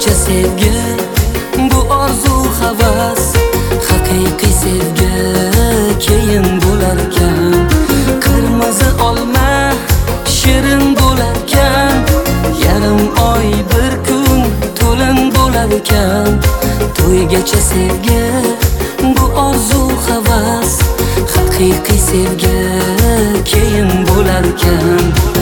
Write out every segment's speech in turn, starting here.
To'ygacha sevgi, bu orzu havas, haqiqiy sevgi keyin bo'larkan. Qirmizi olma shirin bo'larkan, yarim oy bir kun to'lin bo'larkan. To'ygacha sevgi, bu orzu havas, haqiqiy sevgi keyin bo'larkan.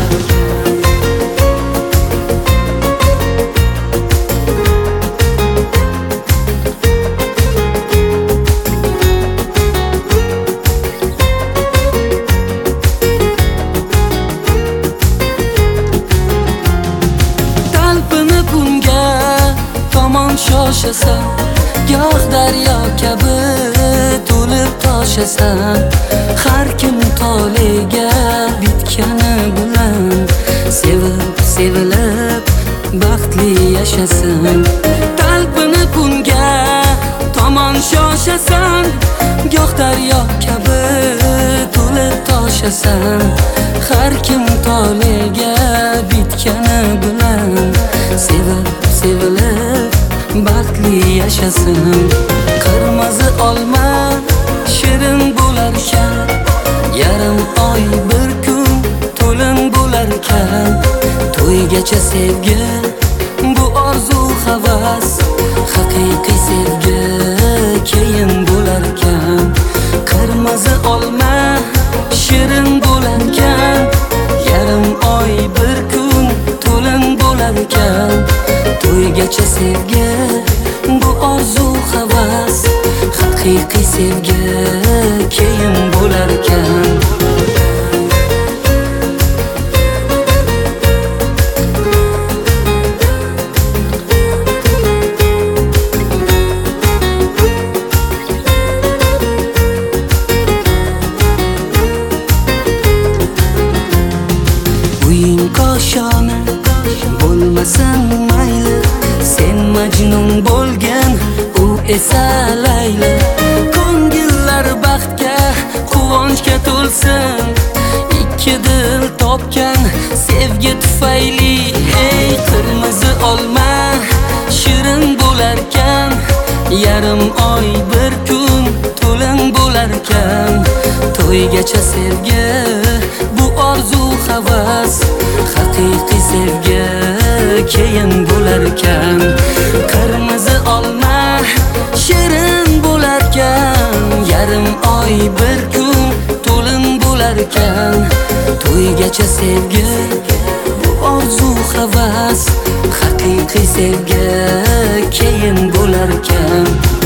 Shoshasan, goh daryo kabi to'lib toshasan. Har kim toliga bitgani bilan sevib sevilib baxtli yashasin. Talpinib bunga tomon shoshasan, goh daryo kabi to'lib toshasan. Har kim toliga bitgani bilan sevib sevilib baxtli yashasin. Qirmizi olma shirin bo'larkan, yarim oy bir kun to'lin bo'larkan. To'ygacha sevgi, bu orzu havas, haqiqiy sevgi keyin bo'larkan. Qirmizi olma shirin bo'larkan, yarim oy bir kun to'lin bo'larkan. To'ygacha sevgi, bu orzu havas, haqiqiy sevgi keyin bo'larkan. Uying qoshona bo'lmasin mayli, sen Majnun bo'lgan, u esa Layli. Ko'ngillar baxtga, quvonchga to'lsin, ikki dil topgan sevgi tufayli. Ey qirmizi olma shirin bo'larkan, yarim oy bir kun to'lin bo'larkan. To'ygacha sevgi, bu orzu havas, haqiqiy sevgi keyin bo'larkan. Qirmizi olma shirin bo'larkan, yarim oy bir kun to'lin bo'larkan. To'ygacha sevgi, bu orzu havas, haqiqiy sevgi keyin bo'larkan.